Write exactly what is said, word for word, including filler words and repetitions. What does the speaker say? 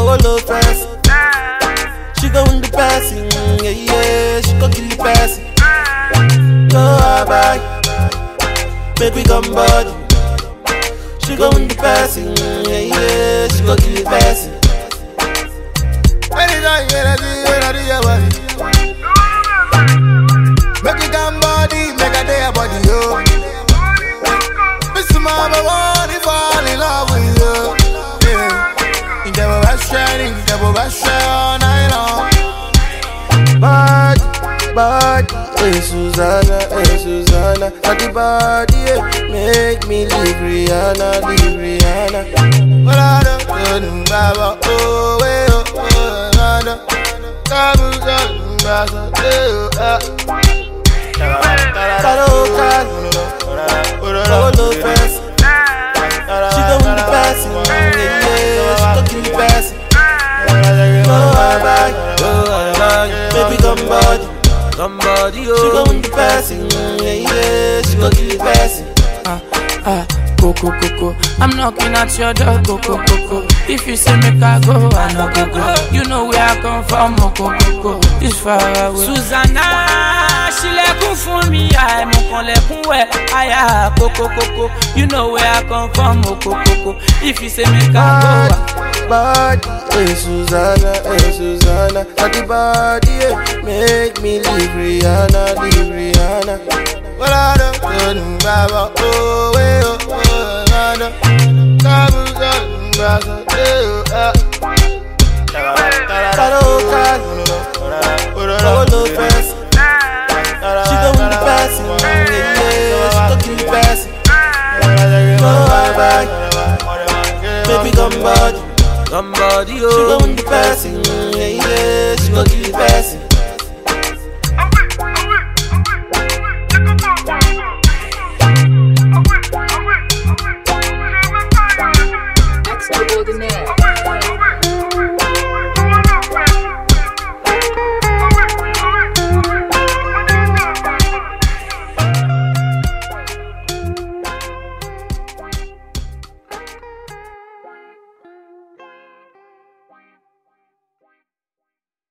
Oh, low fast. She go in the passing, yeah, yeah. She go kill the passing. Go bye, make we come body. She go in the passing, yeah, yeah. She go kill the passing. Anytime you ready, you ready, you ready. Make it come body, make a day a body, yo. Miss Mama, wanna fall in love with you. Yeah. In the best shining, in the best shine all night long. Body, body, hey Susanna, hey Susanna. Body, body, yeah. Make me leave Rihanna, leave Rihanna. What I do, do, baba, oh, way, oh, oh, nada. Kabu, kabu, kabu, eh, ah. Karo, karo, oh, low fast. She go in the passing, yeah, yeah. She go kill the passing. Go bye, go bye, baby, come body, come body, oh. She go in the passing, yeah, yeah. She go kill the passing. Ah, ah, Coco, Coco, I'm knocking at your door, Coco, Coco. If you say make I go, I no go go. You know where I come from, Coco, Coco. It's far away. Susanna, she lẹ́kùn fún mi, I mo kan lẹ́kùn wẹ̀. Aya, Coco, Coco. You know where I come from, Coco, Coco. If you say make I go, body, hey Susanna, hey Susanna. Body, body, yeah. Make me leave Rihanna, leave Rihanna. What I do, do, baba, oh, way, oh, oh, nada. Kabu, kabu, kabu, eh, ah. Karo, karo, oh, low fast. She go in the passing, yeah, yeah. She go kill the passing. Go bye, baby, come body, come body, oh. She go in the passing, yeah, yeah. She go kill the passing.